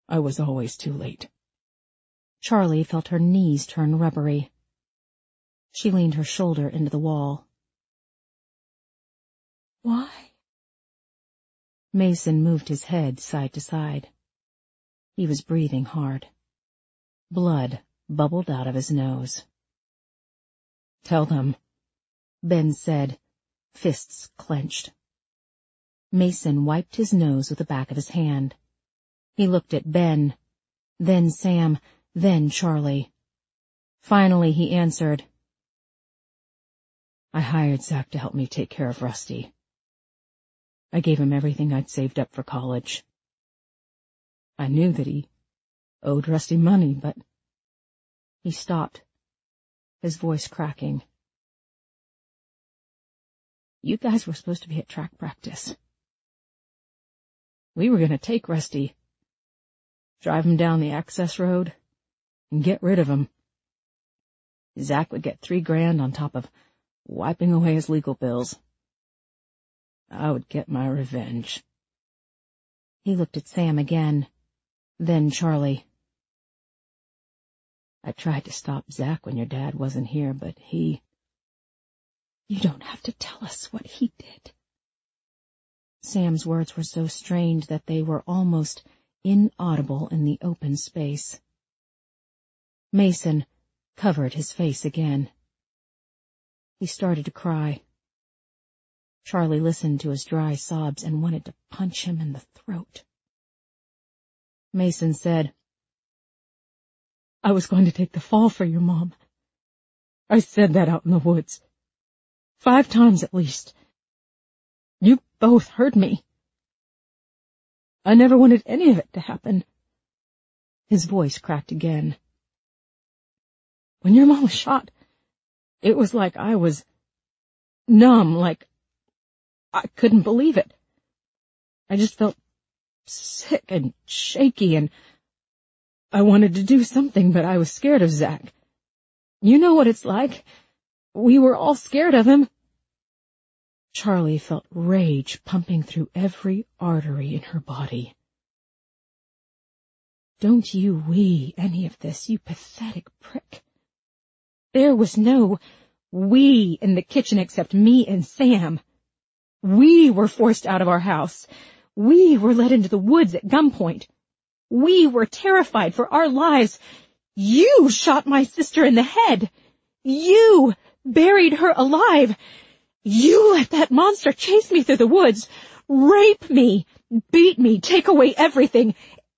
I was always too late. Charlie felt her knees turn rubbery. She leaned her shoulder into the wall. Why? Mason moved his head side to side. He was breathing hard. Blood bubbled out of his nose. Tell them, Ben said, fists clenched. Mason wiped his nose with the back of his hand. He looked at Ben, then Sam, then Charlie. Finally he answered, I hired Zach to help me take care of Rusty. I gave him everything I'd saved up for college. I knew that he owed Rusty money, but... He stopped, his voice cracking. You guys were supposed to be at track practice. We were going to take Rusty, drive him down the access road, and get rid of him. Zach would get $3,000 on top of wiping away his legal bills. I would get my revenge. He looked at Sam again, then Charlie. I tried to stop Zach when your dad wasn't here, but he... You don't have to tell us what he did. Sam's words were so strained that they were almost inaudible in the open space. Mason covered his face again. He started to cry. Charlie listened to his dry sobs and wanted to punch him in the throat. Mason said, I was going to take the fall for your mom. I said that out in the woods. 5 times at least. You both heard me. I never wanted any of it to happen. His voice cracked again. When your mom was shot, it was like I was numb, like I couldn't believe it. I just felt sick and shaky, and I wanted to do something, but I was scared of Zach. You know what it's like. We were all scared of him. Charlie felt rage pumping through every artery in her body. Don't you we any of this, you pathetic prick. There was no we in the kitchen except me and Sam. We were forced out of our house. We were led into the woods at gunpoint. We were terrified for our lives. You shot my sister in the head. You buried her alive. You let that monster chase me through the woods, rape me, beat me, take away everything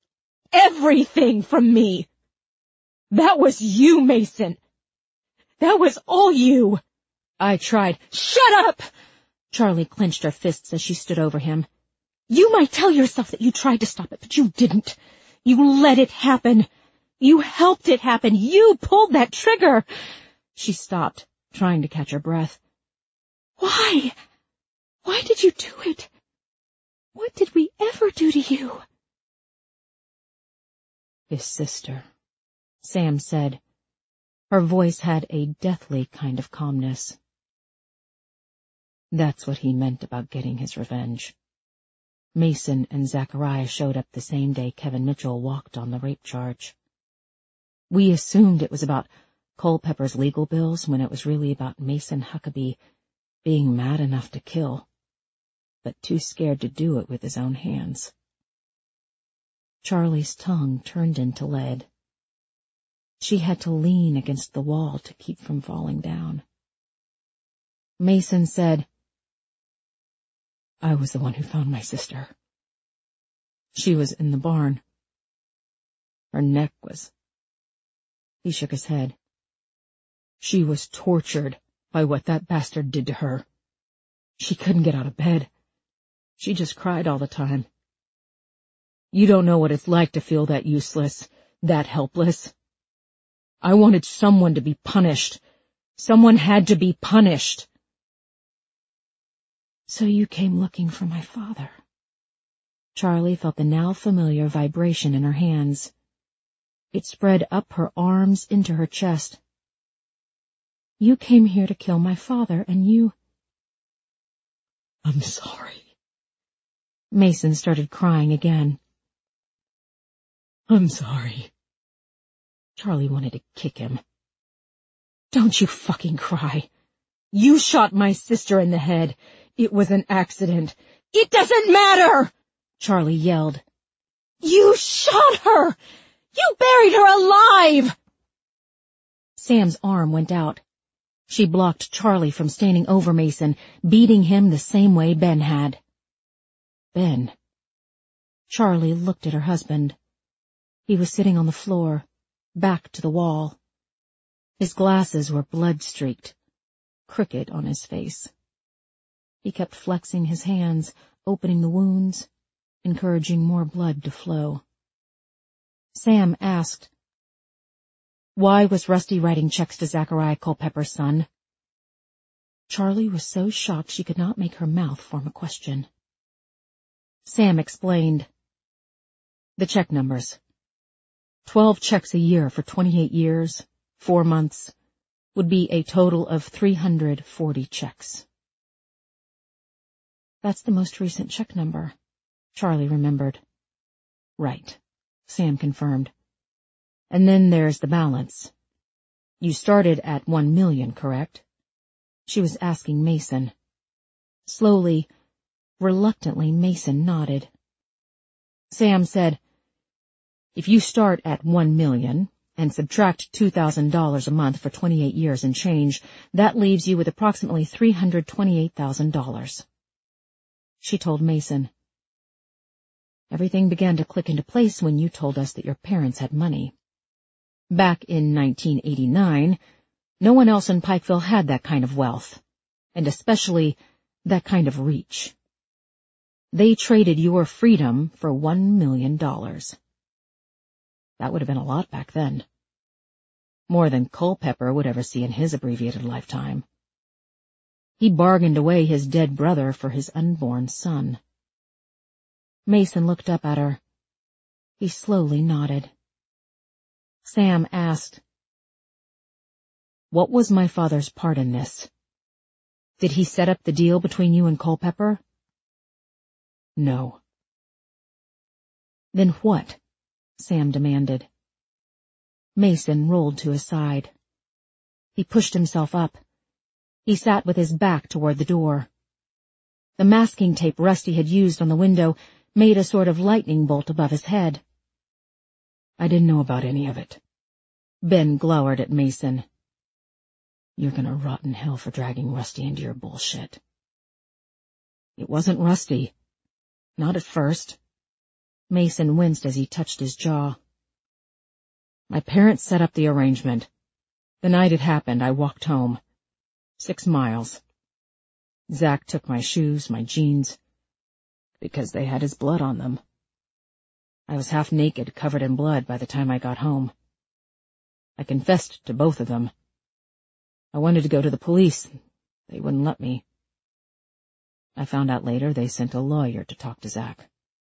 from me. That was you, Mason. That was all you. I tried. Shut up! Charlie clenched her fists as she stood over him. You might tell yourself that you tried to stop it, but you didn't. You let it happen. You helped it happen. You pulled that trigger. She stopped, trying to catch her breath. Why? Why did you do it? What did we ever do to you? His sister, Sam said. Her voice had a deathly kind of calmness. That's what he meant about getting his revenge. Mason and Zachariah showed up the same day Kevin Mitchell walked on the rape charge. We assumed it was about Culpepper's legal bills when it was really about Mason Huckabee being mad enough to kill, but too scared to do it with his own hands. Charlie's tongue turned into lead. She had to lean against the wall to keep from falling down. Mason said, I was the one who found my sister. She was in the barn. Her neck was... He shook his head. She was tortured by what that bastard did to her. She couldn't get out of bed. She just cried all the time. You don't know what it's like to feel that useless, that helpless. I wanted someone to be punished. Someone had to be punished. So you came looking for my father. Charlie felt the now familiar vibration in her hands. It spread up her arms into her chest. You came here to kill my father, and you... I'm sorry. Mason started crying again. I'm sorry. Charlie wanted to kick him. Don't you fucking cry. You shot my sister in the head. It was an accident. It doesn't matter! Charlie yelled. You shot her! You buried her alive! Sam's arm went out. She blocked Charlie from standing over Mason, beating him the same way Ben had. Ben. Charlie looked at her husband. He was sitting on the floor, back to the wall. His glasses were blood-streaked, crooked on his face. He kept flexing his hands, opening the wounds, encouraging more blood to flow. Sam asked, why was Rusty writing checks to Zachariah Culpepper's son? Charlie was so shocked she could not make her mouth form a question. Sam explained. The check numbers. 12 checks a year for 28 years, 4 months, would be a total of 340 checks. That's the most recent check number, Charlie remembered. Right, Sam confirmed. And then there's the balance. You started at 1 million, correct? She was asking Mason. Slowly, reluctantly, Mason nodded. Sam said, if you start at 1 million and subtract $2,000 a month for 28 years and change, that leaves you with approximately $328,000. She told Mason. Everything began to click into place when you told us that your parents had money. Back in 1989, no one else in Pikeville had that kind of wealth, and especially that kind of reach. They traded your freedom for $1 million. That would have been a lot back then. More than Culpepper would ever see in his abbreviated lifetime. He bargained away his dead brother for his unborn son. Mason looked up at her. He slowly nodded. Sam asked, what was my father's part in this? Did he set up the deal between you and Culpepper? No. Then what? Sam demanded. Mason rolled to his side. He pushed himself up. He sat with his back toward the door. The masking tape Rusty had used on the window made a sort of lightning bolt above his head. I didn't know about any of it. Ben glowered at Mason. You're gonna rot in hell for dragging Rusty into your bullshit. It wasn't Rusty. Not at first. Mason winced as he touched his jaw. My parents set up the arrangement. The night it happened, I walked home. 6 miles. Zach took my shoes, my jeans, because they had his blood on them. I was half naked, covered in blood by the time I got home. I confessed to both of them. I wanted to go to the police. They wouldn't let me. I found out later they sent a lawyer to talk to Zach.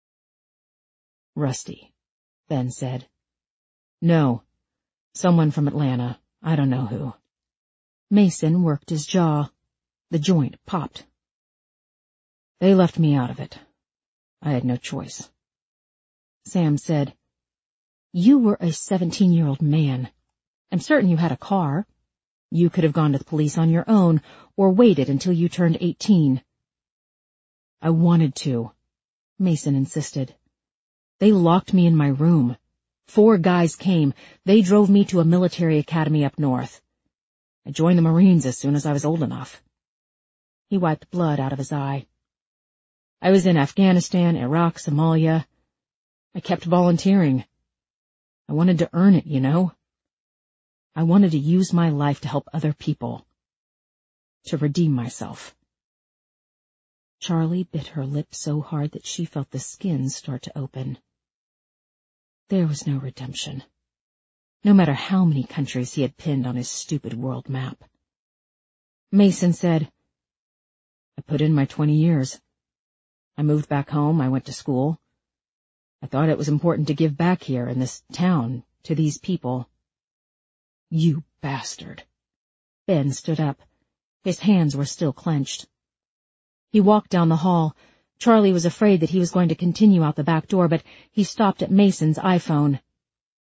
Rusty, Ben said. No, someone from Atlanta. I don't know who. Mason worked his jaw. The joint popped. They left me out of it. I had no choice. Sam said, you were a 17-year-old man. I'm certain you had a car. You could have gone to the police on your own, or waited until you turned 18. I wanted to, Mason insisted. They locked me in my room. 4 guys came. They drove me to a military academy up north. I joined the Marines as soon as I was old enough. He wiped blood out of his eye. I was in Afghanistan, Iraq, Somalia. I kept volunteering. I wanted to earn it, you know. I wanted to use my life to help other people. To redeem myself. Charlie bit her lip so hard that she felt the skin start to open. There was no redemption. No matter how many countries he had pinned on his stupid world map. Mason said, I put in my 20 years. I moved back home, I went to school. I thought it was important to give back here in this town to these people. You bastard. Ben stood up. His hands were still clenched. He walked down the hall. Charlie was afraid that he was going to continue out the back door, but he stopped at Mason's iPhone.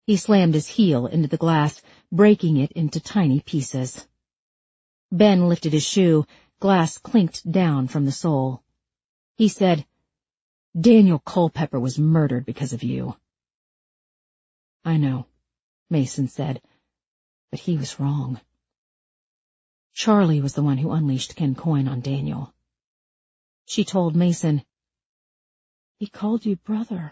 He slammed his heel into the glass, breaking it into tiny pieces. Ben lifted his shoe. Glass clinked down from the sole. He said, "Daniel Culpepper was murdered because of you." "I know," Mason said, "but he was wrong. Charlie was the one who unleashed Ken Coyne on Daniel." She told Mason, "He called you brother."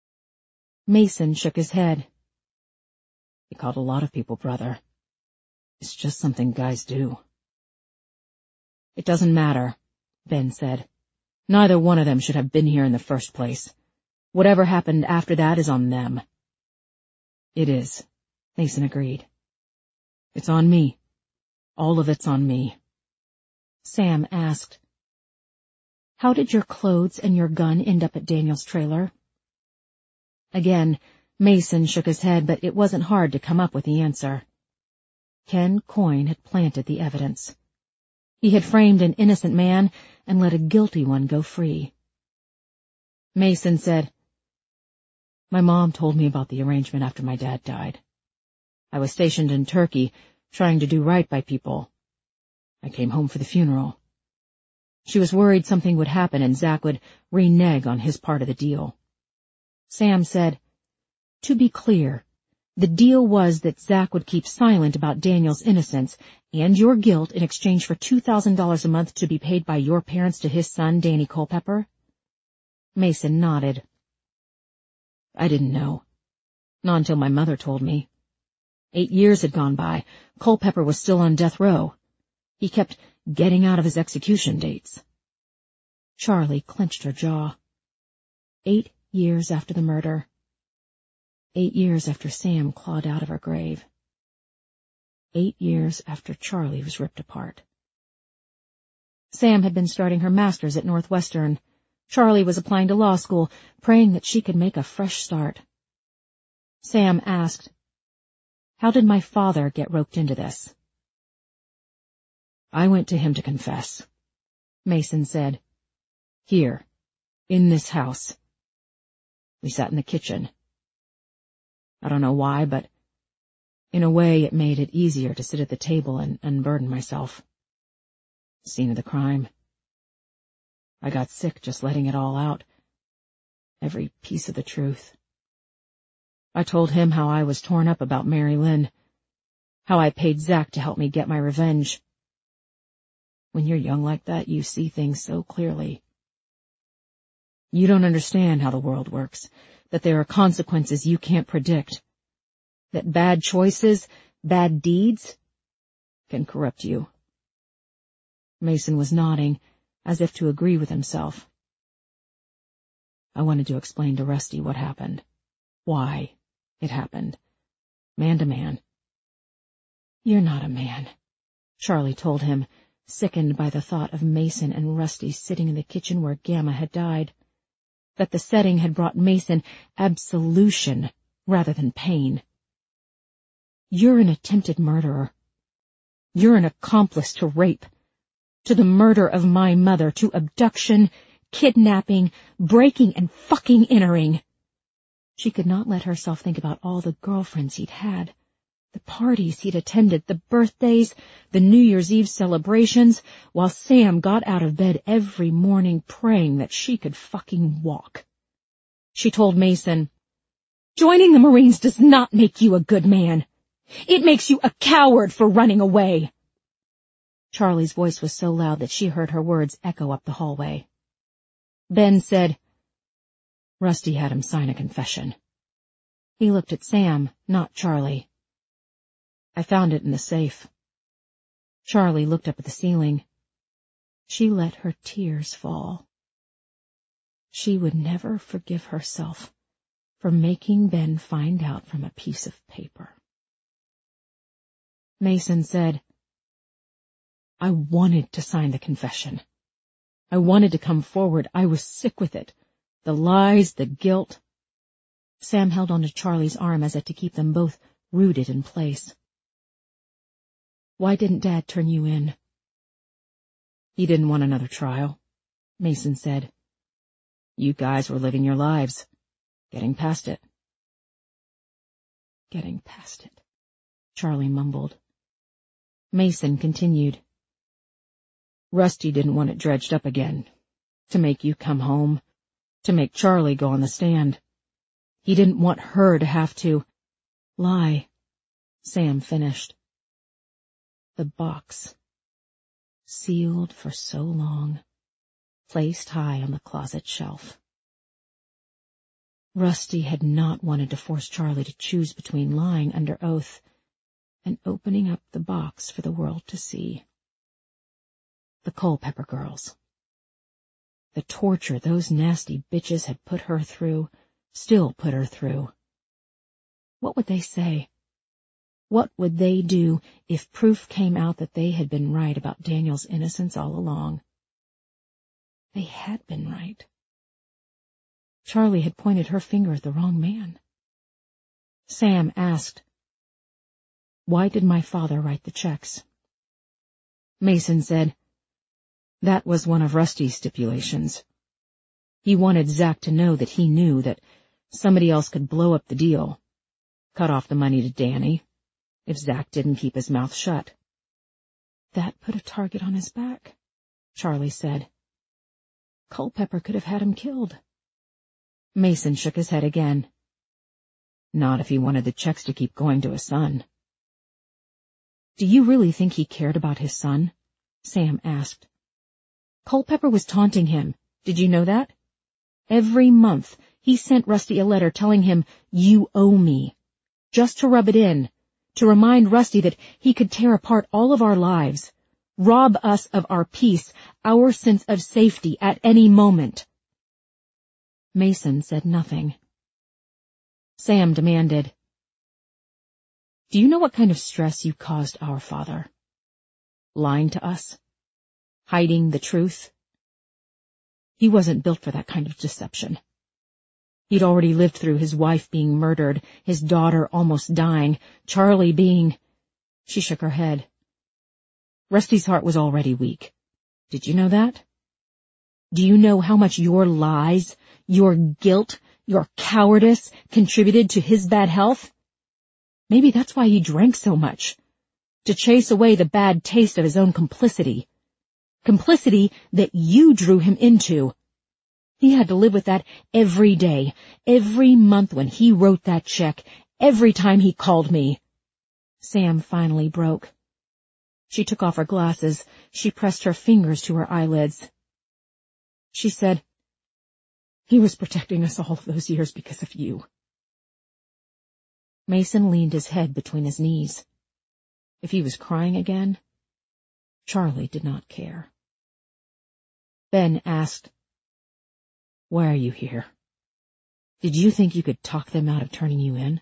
Mason shook his head. "He called a lot of people brother. It's just something guys do." "It doesn't matter," Ben said. "Neither one of them should have been here in the first place. Whatever happened after that is on them." "It is," Mason agreed. "It's on me. All of it's on me." Sam asked, "How did your clothes and your gun end up at Daniel's trailer?" Again, Mason shook his head, but it wasn't hard to come up with the answer. Ken Coyne had planted the evidence. He had framed an innocent man and let a guilty one go free. Mason said, "My mom told me about the arrangement after my dad died. I was stationed in Turkey, trying to do right by people. I came home for the funeral. She was worried something would happen and Zach would renege on his part of the deal." Sam said, "To be clear, the deal was that Zach would keep silent about Daniel's innocence and your guilt in exchange for $2,000 a month to be paid by your parents to his son, Danny Culpepper?" Mason nodded. "I didn't know. Not until my mother told me. 8 years had gone by. Culpepper was still on death row. He kept getting out of his execution dates." Charlie clenched her jaw. 8 years after the murder. 8 years after Sam clawed out of her grave. 8 years after Charlie was ripped apart. Sam had been starting her master's at Northwestern. Charlie was applying to law school, praying that she could make a fresh start. Sam asked, "How did my father get roped into this?" "I went to him to confess," Mason said. "Here, in this house. We sat in the kitchen. I don't know why, but in a way it made it easier to sit at the table and unburden myself. Scene of the crime. I got sick just letting it all out. Every piece of the truth. I told him how I was torn up about Mary Lynn, how I paid Zach to help me get my revenge. When you're young like that, you see things so clearly. You don't understand how the world works, that there are consequences you can't predict, that bad choices, bad deeds, can corrupt you." Mason was nodding, as if to agree with himself. "I wanted to explain to Rusty what happened, why it happened, man to man." "You're not a man," Charlie told him, sickened by the thought of Mason and Rusty sitting in the kitchen where Gamma had died, that the setting had brought Mason absolution rather than pain. "You're an attempted murderer. You're an accomplice to rape, to the murder of my mother, to abduction, kidnapping, breaking and fucking entering." She could not let herself think about all the girlfriends he'd had, the parties he'd attended, the birthdays, the New Year's Eve celebrations, while Sam got out of bed every morning praying that she could fucking walk. She told Mason, "Joining the Marines does not make you a good man. It makes you a coward for running away." Charlie's voice was so loud that she heard her words echo up the hallway. Ben said, "Rusty had him sign a confession." He looked at Sam, not Charlie. "I found it in the safe." Charlie looked up at the ceiling. She let her tears fall. She would never forgive herself for making Ben find out from a piece of paper. Mason said, "I wanted to sign the confession. I wanted to come forward. I was sick with it. The lies, the guilt." Sam held onto Charlie's arm as if to keep them both rooted in place. "Why didn't Dad turn you in?" "He didn't want another trial," Mason said. "You guys were living your lives, getting past it." getting past it," Charlie mumbled. Mason continued. "Rusty didn't want it dredged up again, to make you come home, to make Charlie go on the stand. He didn't want her to have to lie," Sam finished. The box, sealed for so long, placed high on the closet shelf. Rusty had not wanted to force Charlie to choose between lying under oath and opening up the box for the world to see. The Culpeper girls. The torture those nasty bitches had put her through, still put her through. What would they say? What would they do if proof came out that they had been right about Daniel's innocence all along? They had been right. Charlie had pointed her finger at the wrong man. Sam asked, "Why did my father write the checks?" Mason said, "That was one of Rusty's stipulations. He wanted Zach to know that he knew that somebody else could blow up the deal, cut off the money to Danny, if Zach didn't keep his mouth shut." "That put a target on his back," Charlie said. "Culpeper could have had him killed." Mason shook his head again. "Not if he wanted the checks to keep going to his son." "Do you really think he cared about his son?" Sam asked. "Culpeper was taunting him. Did you know that? Every month he sent Rusty a letter telling him, 'You owe me,' just to rub it in, to remind Rusty that he could tear apart all of our lives, rob us of our peace, our sense of safety at any moment." Mason said nothing. Sam demanded, "Do you know what kind of stress you caused our father? Lying to us? Hiding the truth? He wasn't built for that kind of deception. He'd already lived through his wife being murdered, his daughter almost dying, Charlie being—" She shook her head. "Rusty's heart was already weak. Did you know that? Do you know how much your lies, your guilt, your cowardice contributed to his bad health? Maybe that's why he drank so much, to chase away the bad taste of his own complicity. Complicity that you drew him into. He had to live with that every day, every month when he wrote that check, every time he called me." Sam finally broke. She took off her glasses. She pressed her fingers to her eyelids. She said, "He was protecting us all of those years because of you." Mason leaned his head between his knees. If he was crying again, Charlie did not care. Ben asked, "Why are you here? Did you think you could talk them out of turning you in?"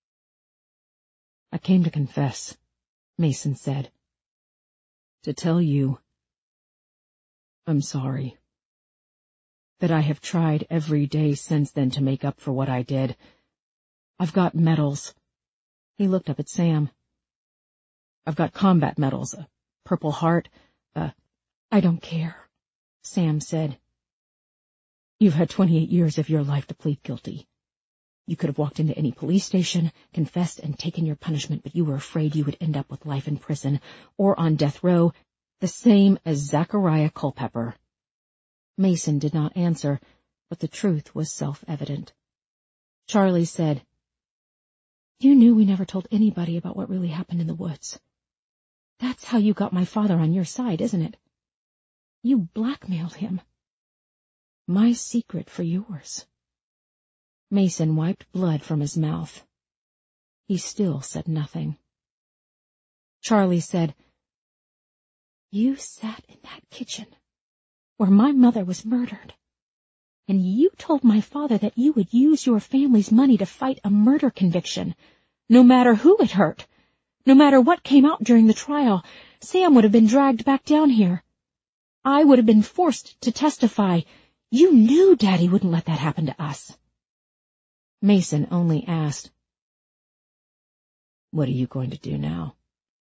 "I came to confess," Mason said. "To tell you I'm sorry. That I have tried every day since then to make up for what I did. I've got medals." He looked up at Sam. "I've got combat medals, a Purple Heart, "I don't care," Sam said. "You've had 28 years of your life to plead guilty. You could have walked into any police station, confessed, and taken your punishment, but you were afraid you would end up with life in prison or on death row, the same as Zachariah Culpeper." Mason did not answer, but the truth was self-evident. Charlie said, "You knew we never told anybody about what really happened in the woods. That's how you got my father on your side, isn't it? You blackmailed him. My secret for yours." Mason wiped blood from his mouth. He still said nothing. Charlie said, "You sat in that kitchen where my mother was murdered, and you told my father that you would use your family's money to fight a murder conviction, no matter who it hurt. No matter what came out during the trial, Sam would have been dragged back down here. I would have been forced to testify. You knew Daddy wouldn't let that happen to us." Mason only asked, "What are you going to do now?"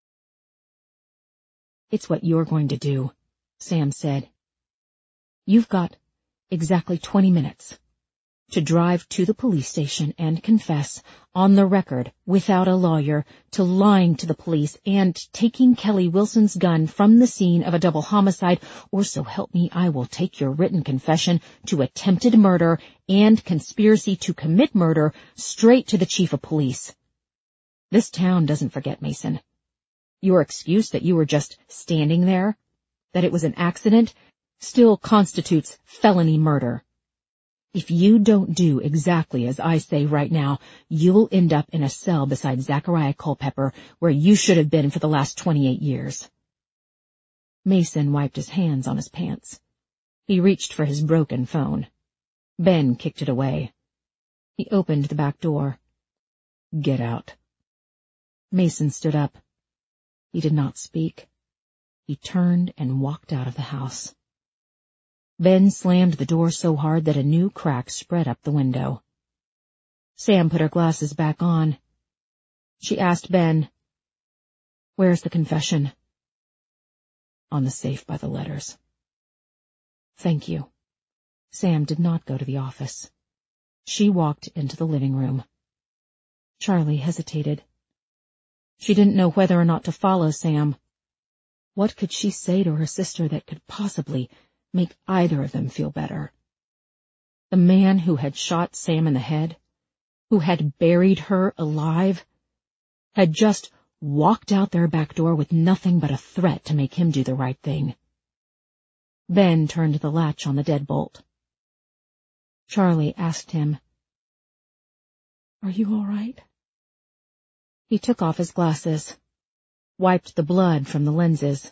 "It's what you're going to do," Sam said. "You've got exactly 20 minutes. to drive to the police station and confess, on the record, without a lawyer, to lying to the police and taking Kelly Wilson's gun from the scene of a double homicide, or so help me, I will take your written confession to attempted murder and conspiracy to commit murder straight to the chief of police. This town doesn't forget, Mason. Your excuse that you were just standing there, that it was an accident, still constitutes felony murder. If you don't do exactly as I say right now, you'll end up in a cell beside Zachariah Culpepper, where you should have been for the last 28 years. Mason wiped his hands on his pants. He reached for his broken phone. Ben kicked it away. He opened the back door. Get out. Mason stood up. He did not speak. He turned and walked out of the house. Ben slammed the door so hard that a new crack spread up the window. Sam put her glasses back on. She asked Ben, "Where's the confession?" "On the safe by the letters." "Thank you." Sam did not go to the office. She walked into the living room. Charlie hesitated. She didn't know whether or not to follow Sam. What could she say to her sister that could possibly make either of them feel better? The man who had shot Sam in the head, who had buried her alive, had just walked out their back door with nothing but a threat to make him do the right thing. Ben turned the latch on the deadbolt. Charlie asked him, "Are you all right?" He took off his glasses, wiped the blood from the lenses.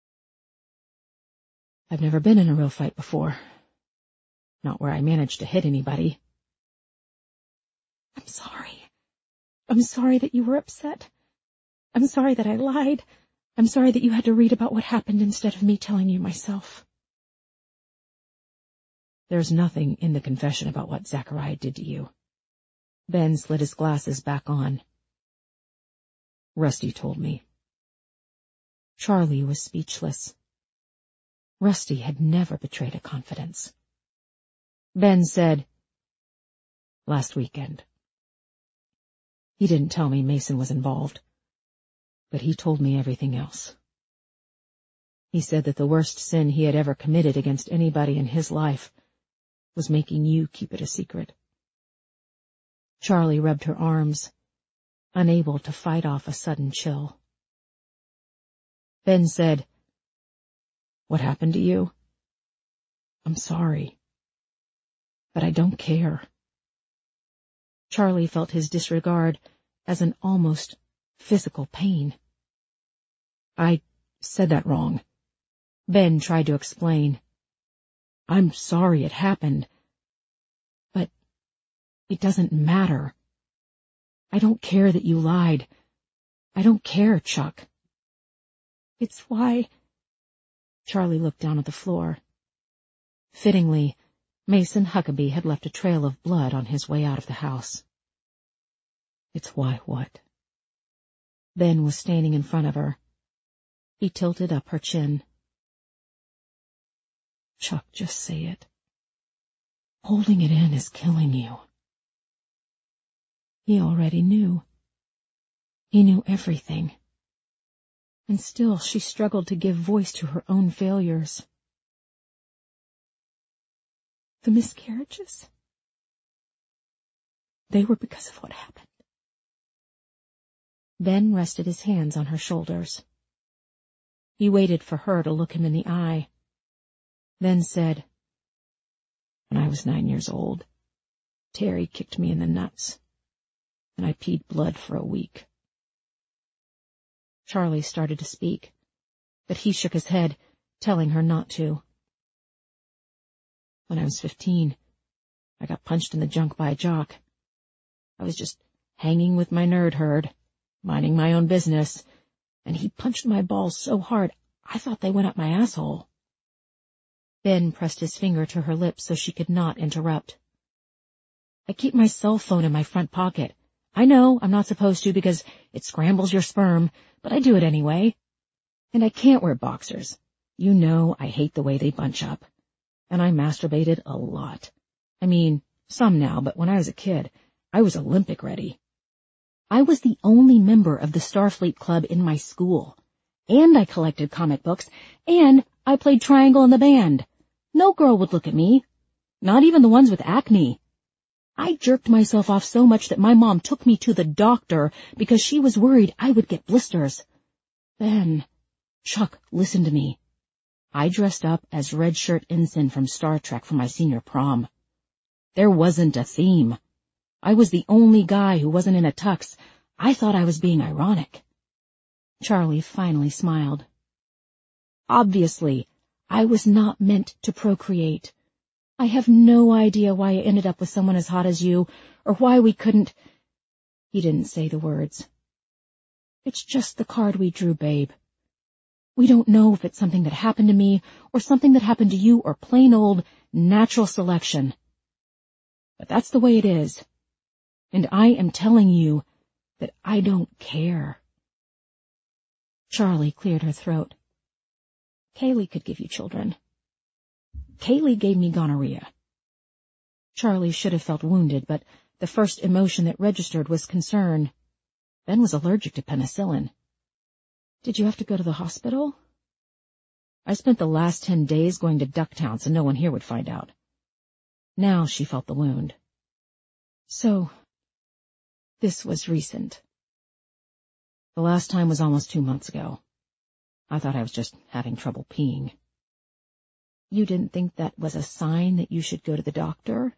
"I've never been in a real fight before. Not where I managed to hit anybody." "I'm sorry. I'm sorry that you were upset. I'm sorry that I lied. I'm sorry that you had to read about what happened instead of me telling you myself." "There's nothing in the confession about what Zachariah did to you." Ben slid his glasses back on. "Rusty told me." Charlie was speechless. Rusty had never betrayed a confidence. Ben said, "Last weekend. He didn't tell me Mason was involved, but he told me everything else. He said that the worst sin he had ever committed against anybody in his life was making you keep it a secret." Charlie rubbed her arms, unable to fight off a sudden chill. Ben said, "What happened to you? I'm sorry, but I don't care." Charlie felt his disregard as an almost physical pain. "I said that wrong." Ben tried to explain. "I'm sorry it happened, but it doesn't matter. I don't care that you lied. I don't care, Chuck." "It's why—" Charlie looked down at the floor. Fittingly, Mason Huckabee had left a trail of blood on his way out of the house. "It's why what?" Ben was standing in front of her. He tilted up her chin. "Chuck, just say it. Holding it in is killing you." He already knew. He knew everything. And still she struggled to give voice to her own failures. "The miscarriages? They were because of what happened." Ben rested his hands on her shoulders. He waited for her to look him in the eye, then said, "When I was 9 years old, Terry kicked me in the nuts, and I peed blood for a week." Charlie started to speak, but he shook his head, telling her not to. "When I was 15, I got punched in the junk by a jock. I was just hanging with my nerd herd, minding my own business, and he punched my balls so hard I thought they went up my asshole." Ben pressed his finger to her lips so she could not interrupt. "I keep my cell phone in my front pocket. I know I'm not supposed to because it scrambles your sperm, but I do it anyway. And I can't wear boxers. You know I hate the way they bunch up. And I masturbated a lot. I mean, Some now, but when I was a kid, I was Olympic ready. I was the only member of the Starfleet Club in my school, and I collected comic books, and I played triangle in the band. No girl would look at me, not even the ones with acne. I jerked myself off so much that my mom took me to the doctor because she was worried I would get blisters. Then, Chuck, listen to me. I dressed up as Red Shirt Ensign from Star Trek for my senior prom. There wasn't a theme. I was the only guy who wasn't in a tux. I thought I was being ironic. Charlie finally smiled. Obviously, I was not meant to procreate. I have no idea why I ended up with someone as hot as you, or why we couldn't— He didn't say the words. It's just the card we drew, babe. We don't know if it's something that happened to me, or something that happened to you, or plain old natural selection. But that's the way it is. And I am telling you that I don't care. Charlie cleared her throat. Kaylee could give you children. Kaylee gave me gonorrhea. Charlie should have felt wounded, but the first emotion that registered was concern. Ben was allergic to penicillin. Did you have to go to the hospital? I spent the last 10 days going to Ducktown so no one here would find out. Now she felt the wound. So, this was recent. The last time was almost 2 months ago. I thought I was just having trouble peeing. You didn't think that was a sign that you should go to the doctor?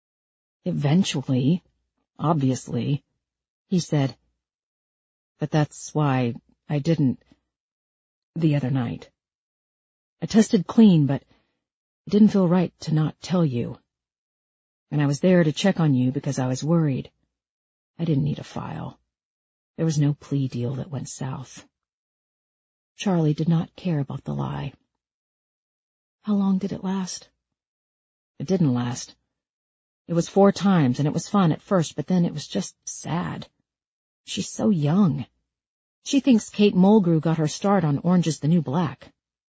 Eventually, obviously, he said. But that's why I didn't the other night. I tested clean, but it didn't feel right to not tell you. And I was there to check on you because I was worried. I didn't need a file. There was no plea deal that went south. Charlie did not care about the lie. How long did it last? It didn't last. It was 4 times, and it was fun at first, but then it was just sad. She's so young. She thinks Kate Mulgrew got her start on Orange is the New Black.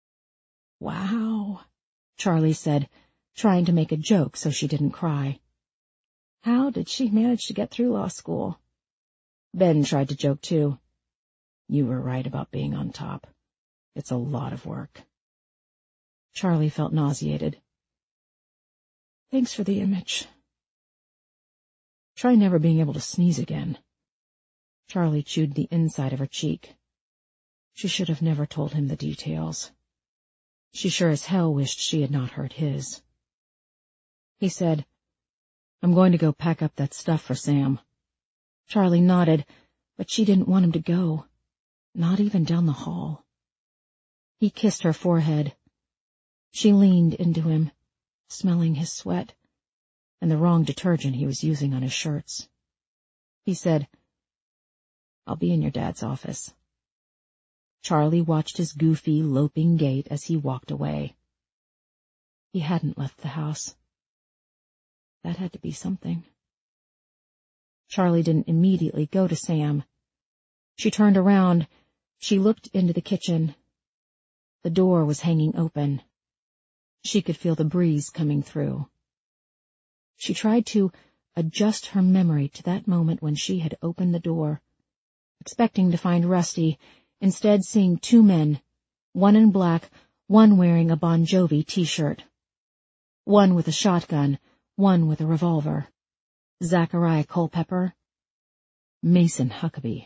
Wow, Charlie said, trying to make a joke so she didn't cry. How did she manage to get through law school? Ben tried to joke too. You were right about being on top. It's a lot of work. Charlie felt nauseated. Thanks for the image. Try never being able to sneeze again. Charlie chewed the inside of her cheek. She should have never told him the details. She sure as hell wished she had not heard his. He said, I'm going to go pack up that stuff for Sam. Charlie nodded, but she didn't want him to go, not even down the hall. He kissed her forehead. She leaned into him, smelling his sweat and the wrong detergent he was using on his shirts. He said, I'll be in your dad's office. Charlie watched his goofy, loping gait as he walked away. He hadn't left the house. That had to be something. Charlie didn't immediately go to Sam. She turned around. She looked into the kitchen. The door was hanging open. She could feel the breeze coming through. She tried to adjust her memory to that moment when she had opened the door, expecting to find Rusty, instead seeing 2 men, one in black, one wearing a Bon Jovi t-shirt. One with a shotgun, one with a revolver. Zachariah Culpepper, Mason Huckabee.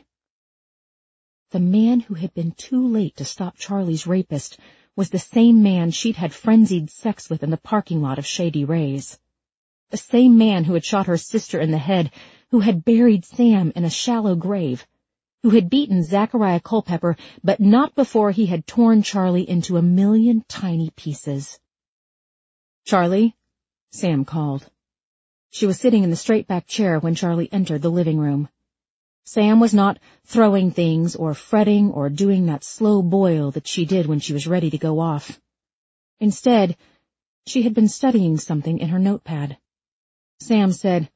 The man who had been too late to stop Charlie's rapist was the same man she'd had frenzied sex with in the parking lot of Shady Rays. The same man who had shot her sister in the head, who had buried Sam in a shallow grave, who had beaten Zachariah Culpepper, but not before he had torn Charlie into a million tiny pieces. Charlie, Sam called. She was sitting in the straight-back chair when Charlie entered the living room. Sam was not throwing things or fretting or doing that slow boil that she did when she was ready to go off. Instead, she had been studying something in her notepad. Sam said,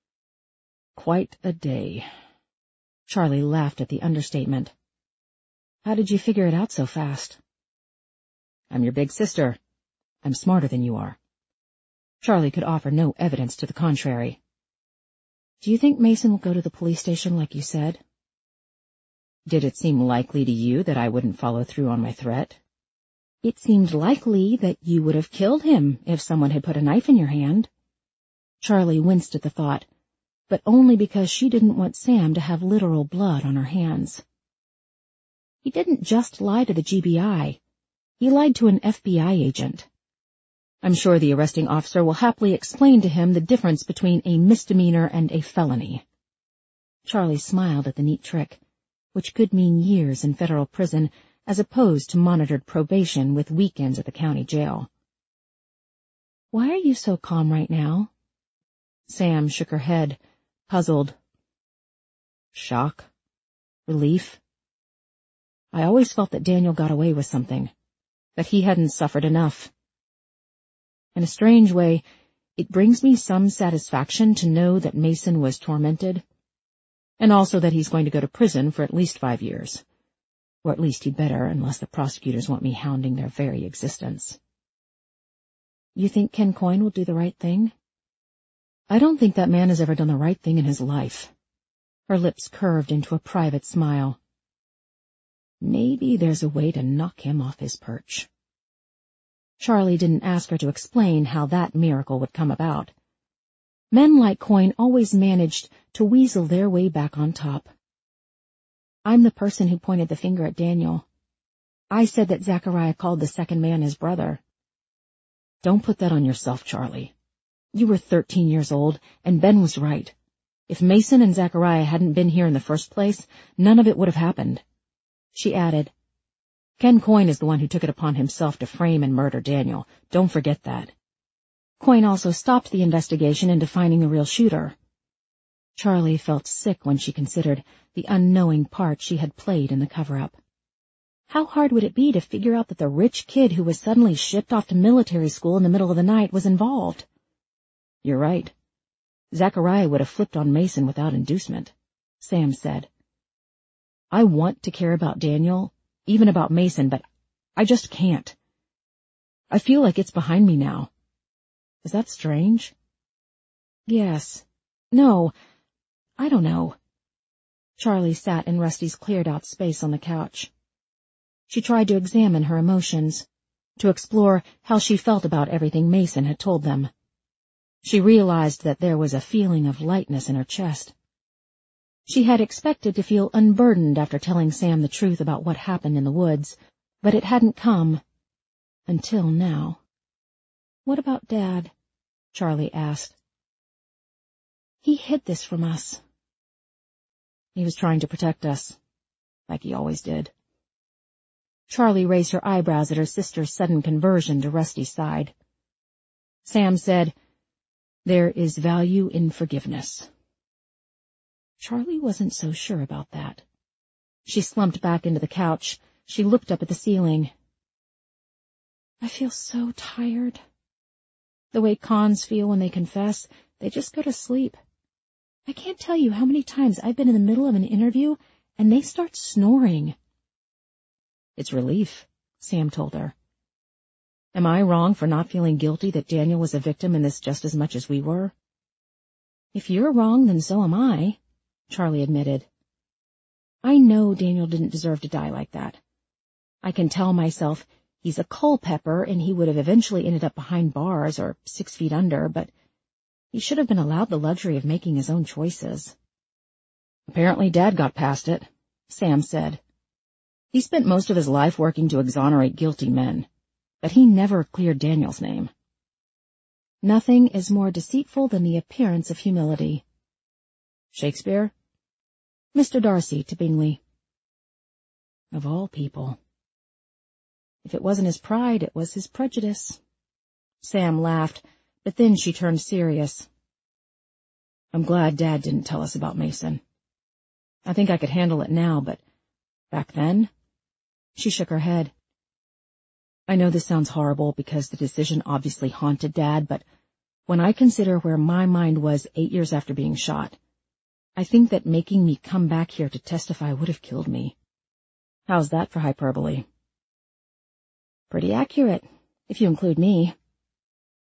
Quite a day. Charlie laughed at the understatement. How did you figure it out so fast? I'm your big sister. I'm smarter than you are. Charlie could offer no evidence to the contrary. Do you think Mason will go to the police station like you said? Did it seem likely to you that I wouldn't follow through on my threat? It seemed likely that you would have killed him if someone had put a knife in your hand. Charlie winced at the thought, but only because she didn't want Sam to have literal blood on her hands. He didn't just lie to the GBI. He lied to an FBI agent. I'm sure the arresting officer will happily explain to him the difference between a misdemeanor and a felony. Charlie smiled at the neat trick, which could mean years in federal prison as opposed to monitored probation with weekends at the county jail. Why are you so calm right now? Sam shook her head, puzzled. Shock? Relief? I always felt that Daniel got away with something, that he hadn't suffered enough. In a strange way, it brings me some satisfaction to know that Mason was tormented, and also that he's going to go to prison for at least 5 years. Or at least he'd better, unless the prosecutors want me hounding their very existence. You think Ken Coyne will do the right thing? I don't think that man has ever done the right thing in his life. Her lips curved into a private smile. Maybe there's a way to knock him off his perch. Charlie didn't ask her to explain how that miracle would come about. Men like Coyne always managed to weasel their way back on top. I'm the person who pointed the finger at Daniel. I said that Zachariah called the second man his brother. Don't put that on yourself, Charlie. You were 13 years old, and Ben was right. If Mason and Zachariah hadn't been here in the first place, none of it would have happened. She added, Ken Coyne is the one who took it upon himself to frame and murder Daniel. Don't forget that. Coyne also stopped the investigation into finding the real shooter. Charlie felt sick when she considered the unknowing part she had played in the cover-up. How hard would it be to figure out that the rich kid who was suddenly shipped off to military school in the middle of the night was involved? You're right. Zachariah would have flipped on Mason without inducement, Sam said. I want to care about Daniel, even about Mason, but I just can't. I feel like it's behind me now. Is that strange? Yes. No. I don't know. Charlie sat in Rusty's cleared-out space on the couch. She tried to examine her emotions, to explore how she felt about everything Mason had told them. She realized that there was a feeling of lightness in her chest. She had expected to feel unburdened after telling Sam the truth about what happened in the woods, but it hadn't come until now. What about Dad? Charlie asked. He hid this from us. He was trying to protect us, like he always did. Charlie raised her eyebrows at her sister's sudden conversion to Rusty's side. Sam said, There is value in forgiveness. Charlie wasn't so sure about that. She slumped back into the couch. She looked up at the ceiling. I feel so tired. The way cons feel when they confess, they just go to sleep. I can't tell you how many times I've been in the middle of an interview and they start snoring. It's relief, Sam told her. Am I wrong for not feeling guilty that Daniel was a victim in this just as much as we were? If you're wrong, then so am I, Charlie admitted. I know Daniel didn't deserve to die like that. I can tell myself he's a Culpepper and he would have eventually ended up behind bars or 6 feet under, but he should have been allowed the luxury of making his own choices. Apparently Dad got past it, Sam said. He spent most of his life working to exonerate guilty men, but he never cleared Daniel's name. Nothing is more deceitful than the appearance of humility. Shakespeare? Mr. Darcy to Bingley. Of all people. If it wasn't his pride, it was his prejudice. Sam laughed, but then she turned serious. I'm glad Dad didn't tell us about Mason. I think I could handle it now, but back then? She shook her head. I know this sounds horrible because the decision obviously haunted Dad, but when I consider where my mind was 8 years after being shot, I think that making me come back here to testify would have killed me. How's that for hyperbole? Pretty accurate, if you include me.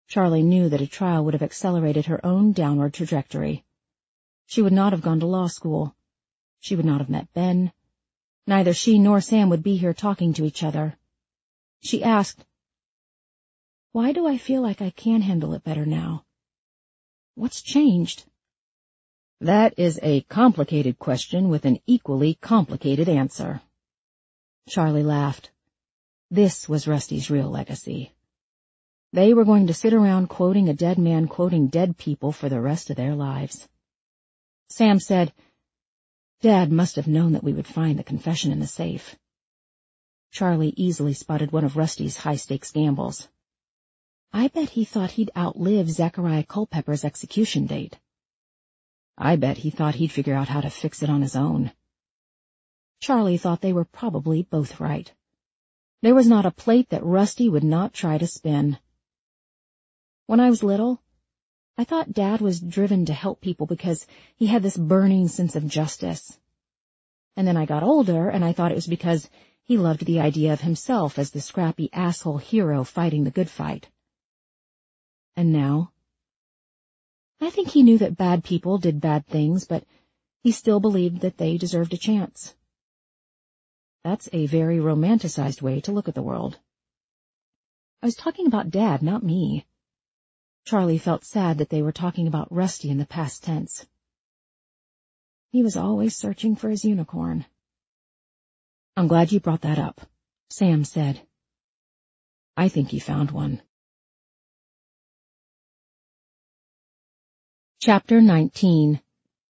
Charlie knew that a trial would have accelerated her own downward trajectory. She would not have gone to law school. She would not have met Ben. Neither she nor Sam would be here talking to each other. She asked, "Why do I feel like I can handle it better now? What's changed?" That is a complicated question with an equally complicated answer. Charlie laughed. This was Rusty's real legacy. They were going to sit around quoting a dead man quoting dead people for the rest of their lives. Sam said, "Dad must have known that we would find the confession in the safe." Charlie easily spotted one of Rusty's high-stakes gambles. "I bet he thought he'd outlive Zachariah Culpepper's execution date." "I bet he thought he'd figure out how to fix it on his own." Charlie thought they were probably both right. There was not a plate that Rusty would not try to spin. "When I was little, I thought Dad was driven to help people because he had this burning sense of justice. And then I got older, and I thought it was because he loved the idea of himself as the scrappy asshole hero fighting the good fight. And now, I think he knew that bad people did bad things, but he still believed that they deserved a chance." That's a very romanticized way to look at the world. "I was talking about Dad, not me." Charlie felt sad that they were talking about Rusty in the past tense. "He was always searching for his unicorn." "I'm glad you brought that up," Sam said. "I think he found one." Chapter 19.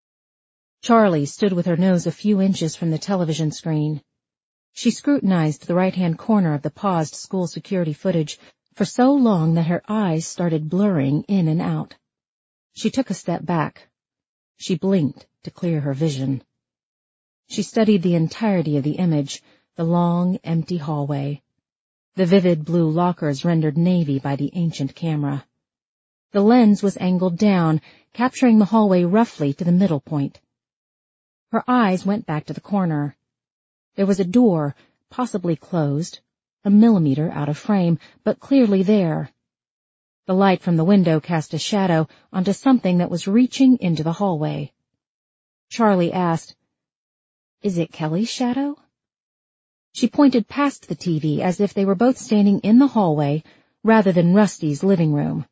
Charlie stood with her nose a few inches from the television screen. She scrutinized the right-hand corner of the paused school security footage for so long that her eyes started blurring in and out. She took a step back. She blinked to clear her vision. She studied the entirety of the image, the long, empty hallway. The vivid blue lockers rendered navy by the ancient camera. The lens was angled down, capturing the hallway roughly to the middle point. Her eyes went back to the corner. There was a door, possibly closed, a millimeter out of frame, but clearly there. The light from the window cast a shadow onto something that was reaching into the hallway. Charlie asked, "Is it Kelly's shadow?" She pointed past the TV as if they were both standing in the hallway rather than Rusty's living room.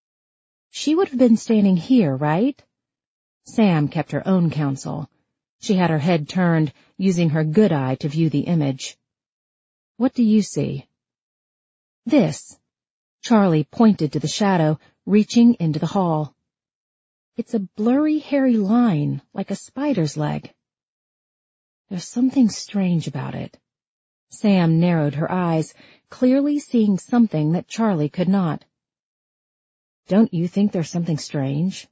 "She would have been standing here, right?" Sam kept her own counsel. She had her head turned, using her good eye to view the image. "What do you see?" "This." Charlie pointed to the shadow, reaching into the hall. "It's a blurry, hairy line, like a spider's leg." "There's something strange about it." Sam narrowed her eyes, clearly seeing something that Charlie could not. "Don't you think there's something strange?"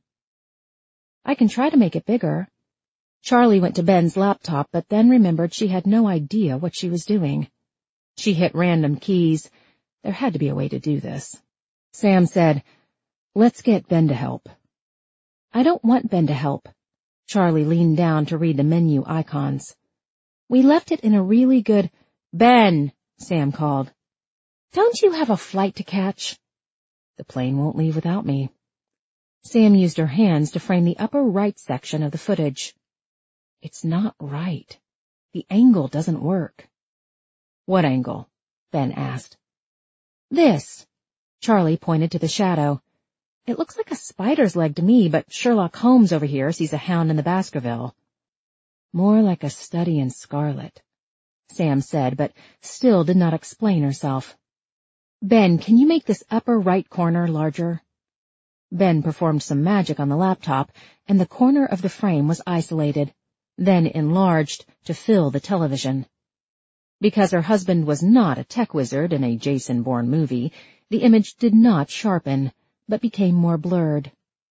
"I can try to make it bigger." Charlie went to Ben's laptop, but then remembered she had no idea what she was doing. She hit random keys. There had to be a way to do this. Sam said, "Let's get Ben to help." "I don't want Ben to help." Charlie leaned down to read the menu icons. "We left it in a really good—" "Ben!" Sam called. "Don't you have a flight to catch?" "The plane won't leave without me." Sam used her hands to frame the upper right section of the footage. "It's not right. The angle doesn't work." "What angle?" Ben asked. "This." Charlie pointed to the shadow. "It looks like a spider's leg to me, but Sherlock Holmes over here sees a hound in the Baskerville." "More like a study in scarlet," Sam said, but still did not explain herself. "Ben, can you make this upper right corner larger?" Ben performed some magic on the laptop, and the corner of the frame was isolated, then enlarged to fill the television. Because her husband was not a tech wizard in a Jason Bourne movie, the image did not sharpen, but became more blurred.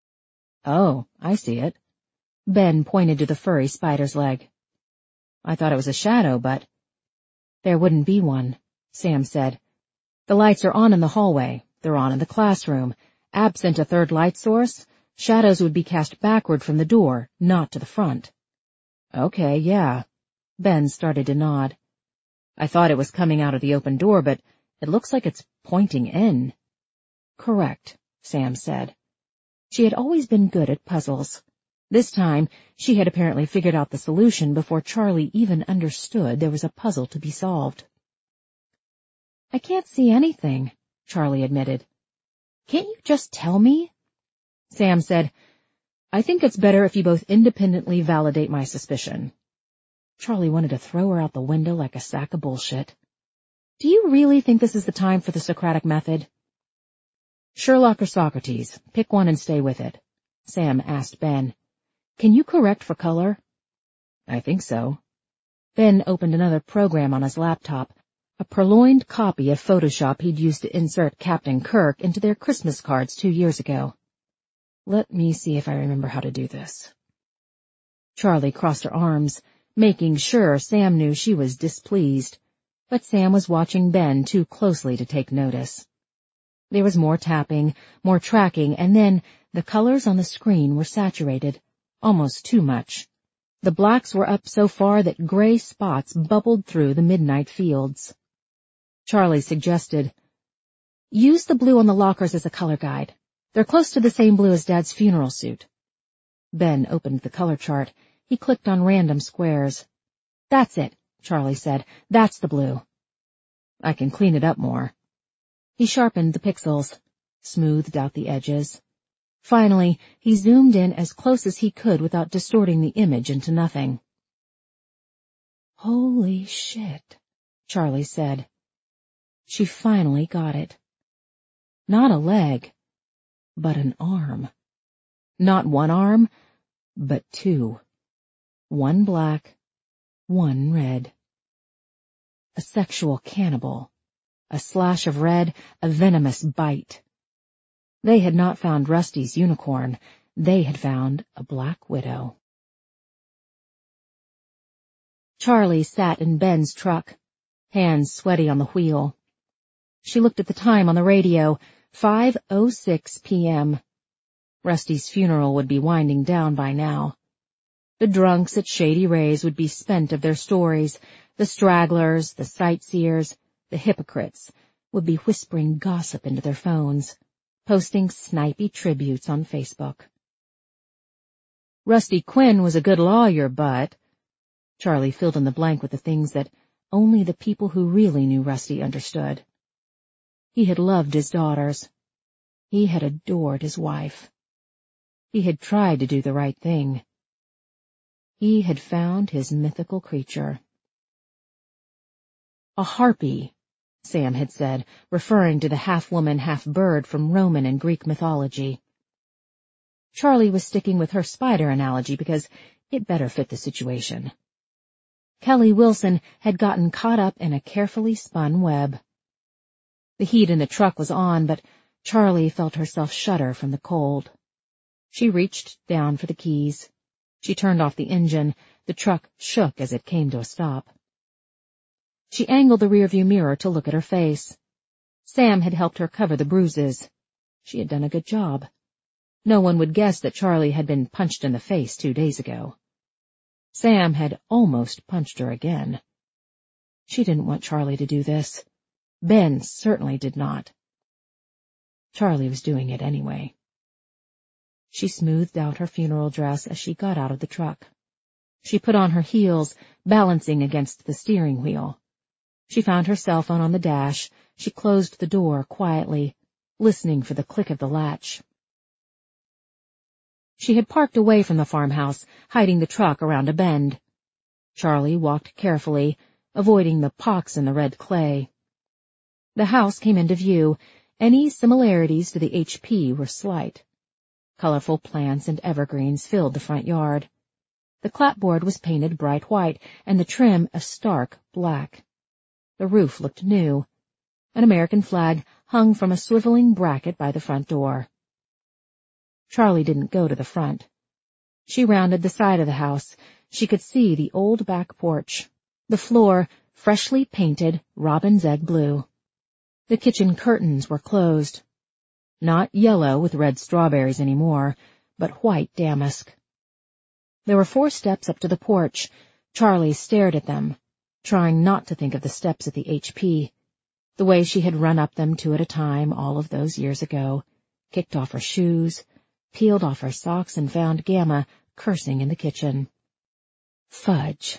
"Oh, I see it." Ben pointed to the furry spider's leg. "I thought it was a shadow, but—" "There wouldn't be one," Sam said. "The lights are on in the hallway. They're on in the classroom. Absent a third light source, shadows would be cast backward from the door, not to the front." "Okay, yeah." Ben started to nod. "I thought it was coming out of the open door, but it looks like it's pointing in." "Correct," Sam said. She had always been good at puzzles. This time, she had apparently figured out the solution before Charlie even understood there was a puzzle to be solved. I can't see anything, Charlie admitted. Can't you just tell me? Sam said, I think it's better if you both independently validate my suspicion. Charlie wanted to throw her out the window like a sack of bullshit. Do you really think this is the time for the Socratic method? Sherlock or Socrates, pick one and stay with it, Sam asked Ben. Can you correct for color? I think so. Ben opened another program on his laptop, a purloined copy of Photoshop he'd used to insert Captain Kirk into their Christmas cards 2 years ago. Let me see if I remember how to do this. Charlie crossed her arms, making sure Sam knew she was displeased, but Sam was watching Ben too closely to take notice. There was more tapping, more tracking, and then the colors on the screen were saturated, almost too much. The blacks were up so far that gray spots bubbled through the midnight fields. Charlie suggested, use the blue on the lockers as a color guide. They're close to the same blue as Dad's funeral suit. Ben opened the color chart. He clicked on random squares. That's it, Charlie said. That's the blue. I can clean it up more. He sharpened the pixels, smoothed out the edges. Finally, he zoomed in as close as he could without distorting the image into nothing. Holy shit, Charlie said. She finally got it. Not a leg, but an arm. Not one arm, but two. One black, one red. A sexual cannibal. A slash of red, a venomous bite. They had not found Rusty's unicorn. They had found a black widow. Charlie sat in Ben's truck, hands sweaty on the wheel. She looked at the time on the radio, 5:06 p.m. Rusty's funeral would be winding down by now. The drunks at Shady Rays would be spent of their stories. The stragglers, the sightseers, the hypocrites would be whispering gossip into their phones, posting snipey tributes on Facebook. Rusty Quinn was a good lawyer, but... Charlie filled in the blank with the things that only the people who really knew Rusty understood. He had loved his daughters. He had adored his wife. He had tried to do the right thing. He had found his mythical creature. A harpy, Sam had said, referring to the half-woman, half-bird from Roman and Greek mythology. Charlie was sticking with her spider analogy because it better fit the situation. Kelly Wilson had gotten caught up in a carefully spun web. The heat in the truck was on, but Charlie felt herself shudder from the cold. She reached down for the keys. She turned off the engine. The truck shook as it came to a stop. She angled the rearview mirror to look at her face. Sam had helped her cover the bruises. She had done a good job. No one would guess that Charlie had been punched in the face 2 days ago. Sam had almost punched her again. She didn't want Charlie to do this. Ben certainly did not. Charlie was doing it anyway. She smoothed out her funeral dress as she got out of the truck. She put on her heels, balancing against the steering wheel. She found her cell phone on the dash. She closed the door quietly, listening for the click of the latch. She had parked away from the farmhouse, hiding the truck around a bend. Charlie walked carefully, avoiding the pocks in the red clay. The house came into view. Any similarities to the HP were slight. Colorful plants and evergreens filled the front yard. The clapboard was painted bright white, and the trim a stark black. The roof looked new. An American flag hung from a swiveling bracket by the front door. Charlie didn't go to the front. She rounded the side of the house. She could see the old back porch. The floor, freshly painted robin's egg blue. The kitchen curtains were closed. Not yellow with red strawberries anymore, but white damask. There were 4 steps up to the porch. Charlie stared at them, trying not to think of the steps at the HP, the way she had run up them 2 at a time all of those years ago, kicked off her shoes, peeled off her socks, and found Gamma cursing in the kitchen. Fudge.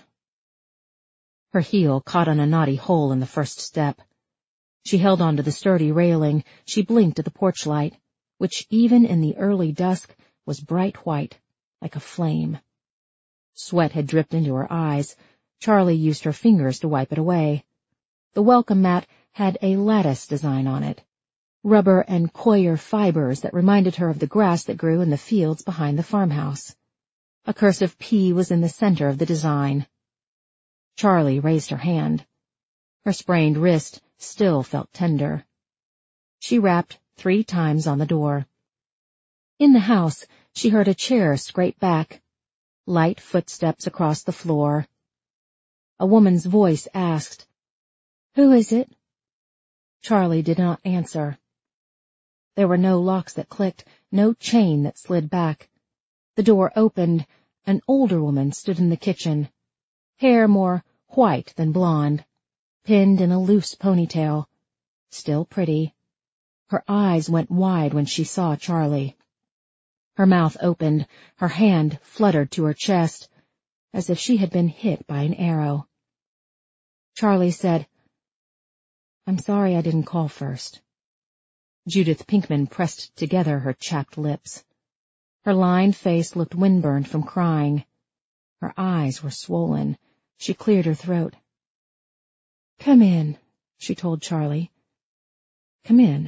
Her heel caught on a knotty hole in the first step. She held onto the sturdy railing. She blinked at the porch light, which even in the early dusk was bright white, like a flame. Sweat had dripped into her eyes. Charlie used her fingers to wipe it away. The welcome mat had a lattice design on it, rubber and coir fibers that reminded her of the grass that grew in the fields behind the farmhouse. A cursive P was in the center of the design. Charlie raised her hand. Her sprained wrist still felt tender. She rapped 3 times on the door. In the house, she heard a chair scrape back, light footsteps across the floor. A woman's voice asked, "Who is it?" Charlie did not answer. There were no locks that clicked, no chain that slid back. The door opened. An older woman stood in the kitchen, hair more white than blonde, pinned in a loose ponytail, still pretty. Her eyes went wide when she saw Charlie. Her mouth opened, her hand fluttered to her chest, as if she had been hit by an arrow. Charlie said, "I'm sorry I didn't call first." Judith Pinkman pressed together her chapped lips. Her lined face looked windburned from crying. Her eyes were swollen. She cleared her throat. "Come in," she told Charlie. "Come in."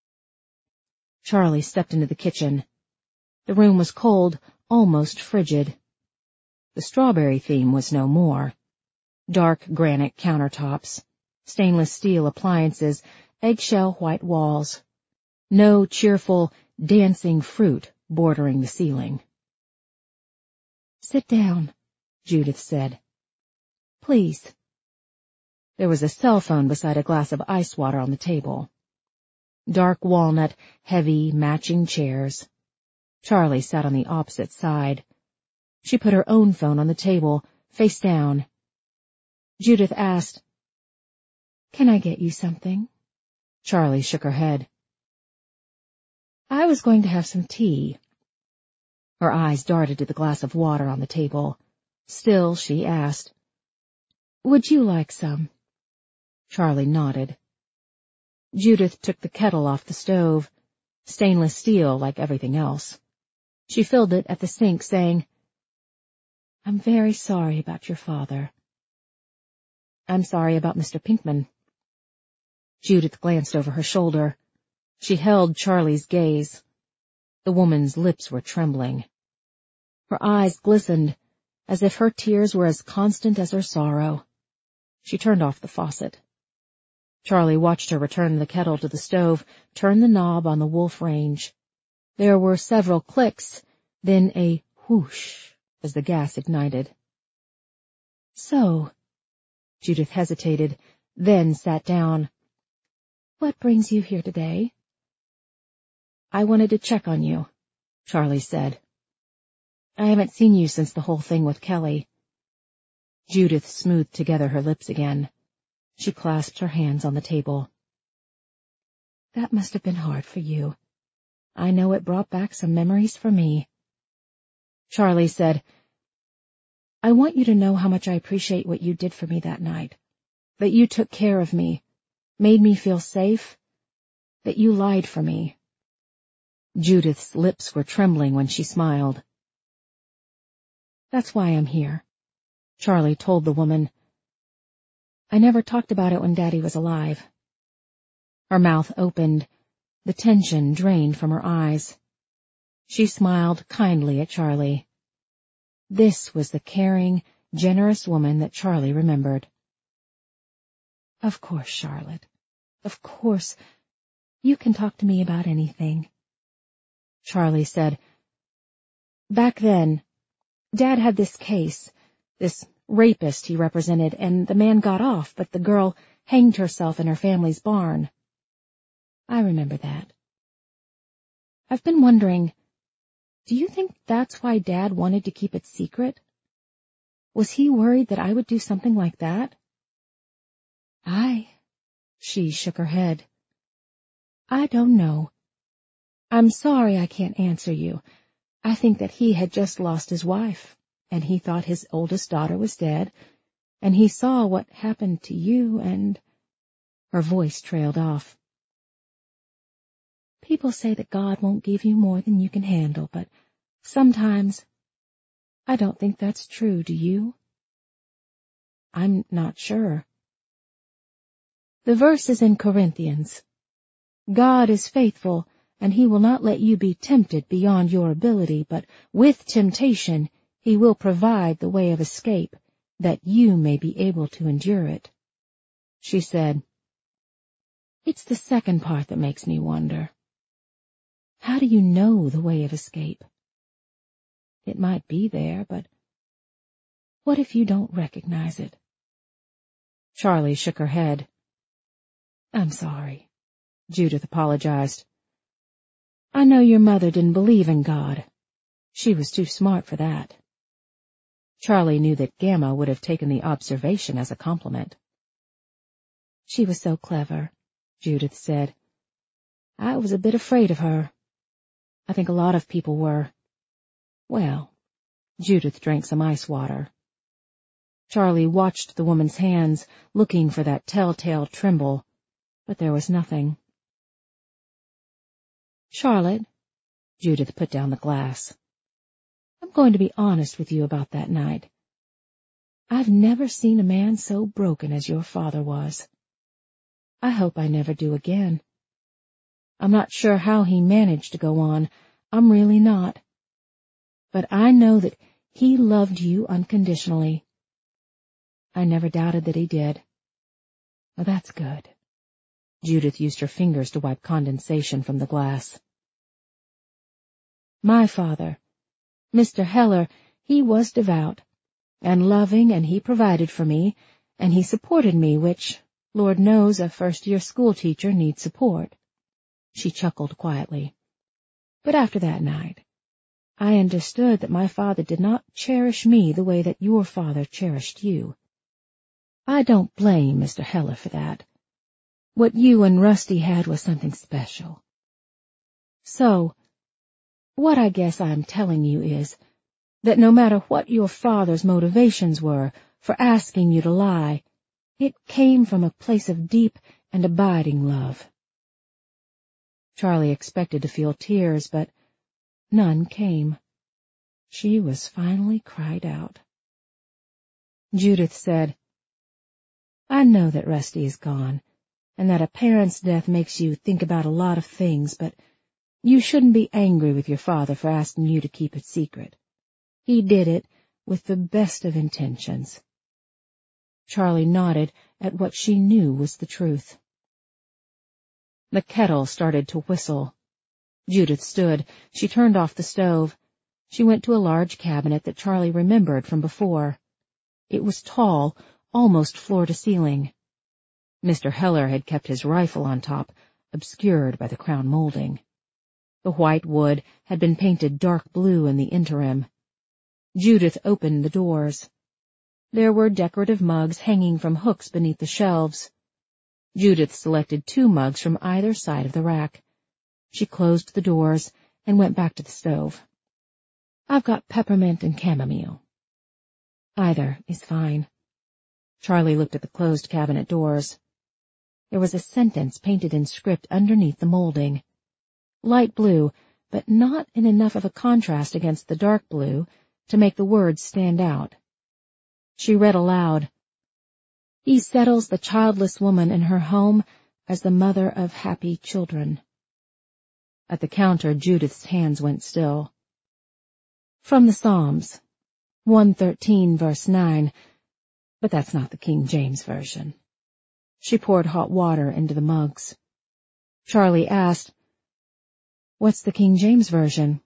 Charlie stepped into the kitchen. The room was cold, almost frigid. The strawberry theme was no more. Dark granite countertops, stainless steel appliances, eggshell white walls. No cheerful, dancing fruit bordering the ceiling. "Sit down," Judith said. "Please." There was a cell phone beside a glass of ice water on the table. Dark walnut, heavy, matching chairs. Charlie sat on the opposite side. She put her own phone on the table, face down. Judith asked, "Can I get you something?" Charlie shook her head. "I was going to have some tea." Her eyes darted to the glass of water on the table. Still, she asked, "Would you like some?" Charlie nodded. Judith took the kettle off the stove, stainless steel like everything else. She filled it at the sink, saying, "I'm very sorry about your father." "I'm sorry about Mr. Pinkman." Judith glanced over her shoulder. She held Charlie's gaze. The woman's lips were trembling. Her eyes glistened, as if her tears were as constant as her sorrow. She turned off the faucet. Charlie watched her return the kettle to the stove, turn the knob on the wolf range. There were several clicks, then a whoosh as the gas ignited. "So," Judith hesitated, then sat down. "What brings you here today?" "I wanted to check on you," Charlie said. "I haven't seen you since the whole thing with Kelly." Judith smoothed together her lips again. She clasped her hands on the table. "That must have been hard for you. I know it brought back some memories for me." Charlie said, "I want you to know how much I appreciate what you did for me that night, that you took care of me, made me feel safe, that you lied for me." Judith's lips were trembling when she smiled. "That's why I'm here," Charlie told the woman. "I never talked about it when Daddy was alive." Her mouth opened. The tension drained from her eyes. She smiled kindly at Charlie. This was the caring, generous woman that Charlie remembered. "Of course, Charlotte. Of course. You can talk to me about anything." Charlie said, "Back then, Dad had this case, this rapist he represented, and the man got off, but the girl hanged herself in her family's barn." "I remember that." "I've been wondering, do you think that's why Dad wanted to keep it secret? Was he worried that I would do something like that?" She shook her head. "I don't know. I'm sorry I can't answer you. I think that he had just lost his wife, and he thought his oldest daughter was dead, and he saw what happened to you, and—" Her voice trailed off. "People say that God won't give you more than you can handle, but sometimes I don't think that's true, do you?" "I'm not sure." "The verse is in Corinthians. God is faithful, and he will not let you be tempted beyond your ability, but with temptation he will provide the way of escape, that you may be able to endure it." She said, "It's the second part that makes me wonder. How do you know the way of escape? It might be there, but what if you don't recognize it?" Charlie shook her head. "I'm sorry," Judith apologized. "I know your mother didn't believe in God. She was too smart for that." Charlie knew that Gamma would have taken the observation as a compliment. "She was so clever," Judith said. "I was a bit afraid of her. I think a lot of people were." Well, Judith drank some ice water. Charlie watched the woman's hands, looking for that telltale tremble, but there was nothing. "Charlotte," Judith put down the glass, "I'm going to be honest with you about that night. I've never seen a man so broken as your father was. I hope I never do again. I'm not sure how he managed to go on. I'm really not. But I know that he loved you unconditionally. I never doubted that he did." "Well, that's good." Judith used her fingers to wipe condensation from the glass. "My father, Mr. Heller, he was devout and loving, and he provided for me, and he supported me, which, Lord knows, a first-year schoolteacher needs support." She chuckled quietly. "But after that night, I understood that my father did not cherish me the way that your father cherished you. I don't blame Mr. Heller for that. What you and Rusty had was something special. So, what I guess I'm telling you is that no matter what your father's motivations were for asking you to lie, it came from a place of deep and abiding love." Charlie expected to feel tears, but none came. She was finally cried out. Judith said, "I know that Rusty is gone, and that a parent's death makes you think about a lot of things, but you shouldn't be angry with your father for asking you to keep it secret. He did it with the best of intentions." Charlie nodded at what she knew was the truth. The kettle started to whistle. Judith stood. She turned off the stove. She went to a large cabinet that Charlie remembered from before. It was tall, almost floor to ceiling. Mr. Heller had kept his rifle on top, obscured by the crown molding. The white wood had been painted dark blue in the interim. Judith opened the doors. There were decorative mugs hanging from hooks beneath the shelves. Judith selected 2 mugs from either side of the rack. She closed the doors and went back to the stove. "I've got peppermint and chamomile." "Either is fine." Charlie looked at the closed cabinet doors. There was a sentence painted in script underneath the molding. Light blue, but not in enough of a contrast against the dark blue to make the words stand out. She read aloud, "He settles the childless woman in her home as the mother of happy children." At the counter, Judith's hands went still. "From the Psalms, 113, verse 9, but that's not the King James Version." She poured hot water into the mugs. Charlie asked, "What's the King James Version?"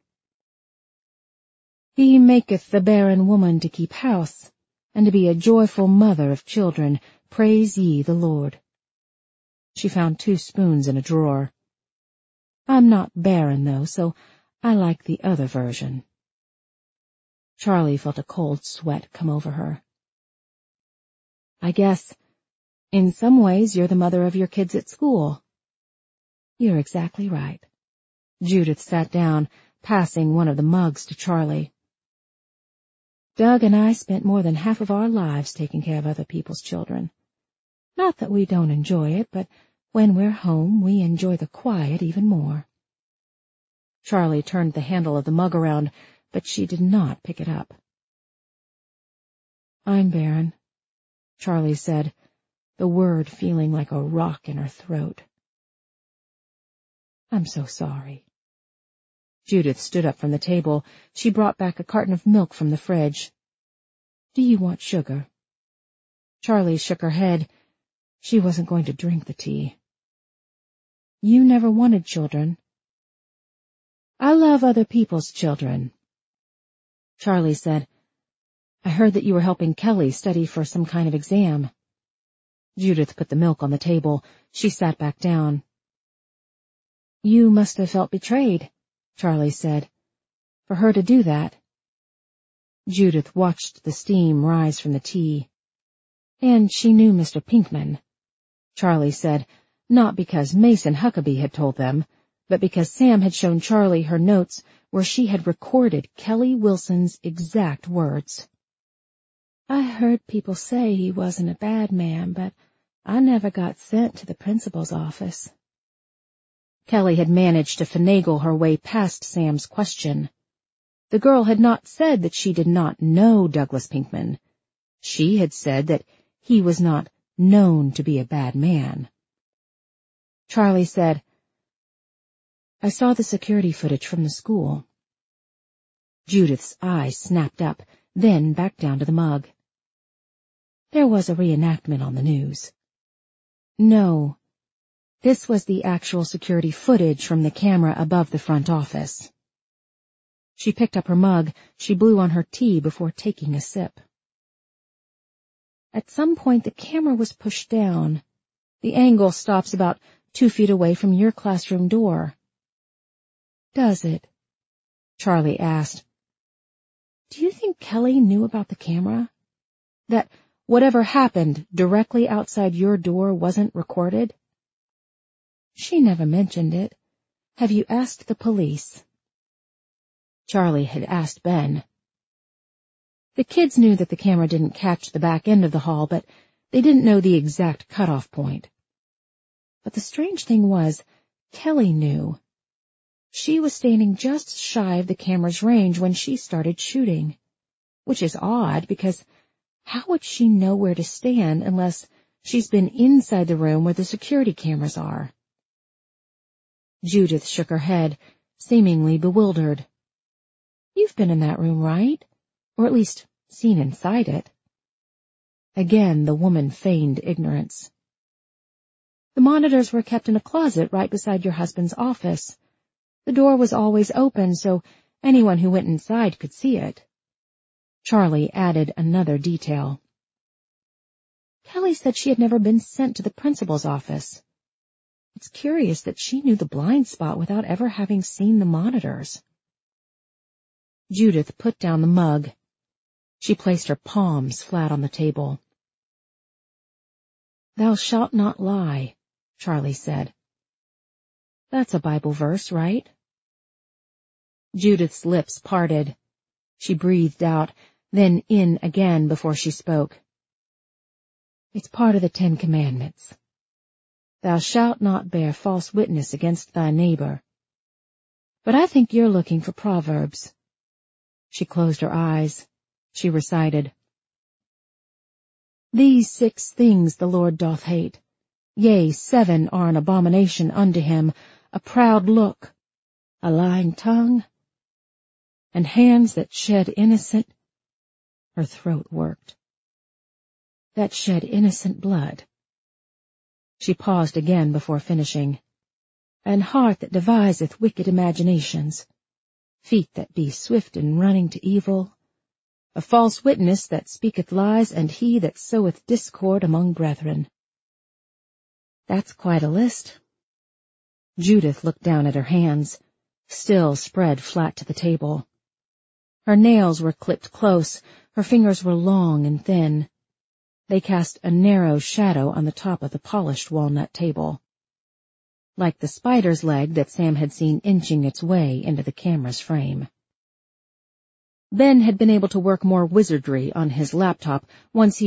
"He maketh the barren woman to keep house, and to be a joyful mother of children. Praise ye the Lord." She found 2 spoons in a drawer. "I'm not barren, though, so I like the other version." Charlie felt a cold sweat come over her. "I guess, in some ways, you're the mother of your kids at school." "You're exactly right." Judith sat down, passing one of the mugs to Charlie. Doug and I spent more than half of our lives taking care of other people's children. Not that we don't enjoy it, but when we're home, we enjoy the quiet even more. Charlie turned the handle of the mug around, but she did not pick it up. I'm barren, Charlie said, the word feeling like a rock in her throat. I'm so sorry. Judith stood up from the table. She brought back a carton of milk from the fridge. Do you want sugar? Charlie shook her head. She wasn't going to drink the tea. You never wanted children. I love other people's children. Charlie said, I heard that you were helping Kelly study for some kind of exam. Judith put the milk on the table. She sat back down. You must have felt betrayed, Charlie said, for her to do that. Judith watched the steam rise from the tea. And she knew Mr. Pinkman, Charlie said, not because Mason Huckabee had told them, but because Sam had shown Charlie her notes where she had recorded Kelly Wilson's exact words. I heard people say he wasn't a bad man, but I never got sent to the principal's office. Kelly had managed to finagle her way past Sam's question. The girl had not said that she did not know Douglas Pinkman. She had said that he was not known to be a bad man. Charlie said, I saw the security footage from the school. Judith's eyes snapped up, then back down to the mug. There was a reenactment on the news. No. This was the actual security footage from the camera above the front office. She picked up her mug. She blew on her tea before taking a sip. At some point, the camera was pushed down. The angle stops about 2 feet away from your classroom door. Does it? Charlie asked. Do you think Kelly knew about the camera? That whatever happened directly outside your door wasn't recorded? She never mentioned it. Have you asked the police? Charlie had asked Ben. The kids knew that the camera didn't catch the back end of the hall, but they didn't know the exact cutoff point. But the strange thing was, Kelly knew. She was standing just shy of the camera's range when she started shooting, which is odd because how would she know where to stand unless she's been inside the room where the security cameras are? Judith shook her head, seemingly bewildered. You've been in that room, right? Or at least seen inside it. Again, the woman feigned ignorance. The monitors were kept in a closet right beside your husband's office. The door was always open, so anyone who went inside could see it. Charlie added another detail. Kelly said she had never been sent to the principal's office. It's curious that she knew the blind spot without ever having seen the monitors. Judith put down the mug. She placed her palms flat on the table. Thou shalt not lie, Charlie said. That's a Bible verse, right? Judith's lips parted. She breathed out, then in again before she spoke. It's part of the 10 Commandments. Thou shalt not bear false witness against thy neighbor. But I think you're looking for Proverbs. She closed her eyes. She recited, These 6 things the Lord doth hate. Yea, 7 are an abomination unto him, a proud look, a lying tongue, and hands that shed innocent. Her throat worked. That shed innocent blood. She paused again before finishing. An heart that deviseth wicked imaginations, feet that be swift in running to evil, a false witness that speaketh lies, and he that soweth discord among brethren. That's quite a list. Judith looked down at her hands, still spread flat to the table. Her nails were clipped close, her fingers were long and thin. They cast a narrow shadow on the top of the polished walnut table. like the spider's leg that Sam had seen inching its way into the camera's frame. Ben had been able to work more wizardry on his laptop once he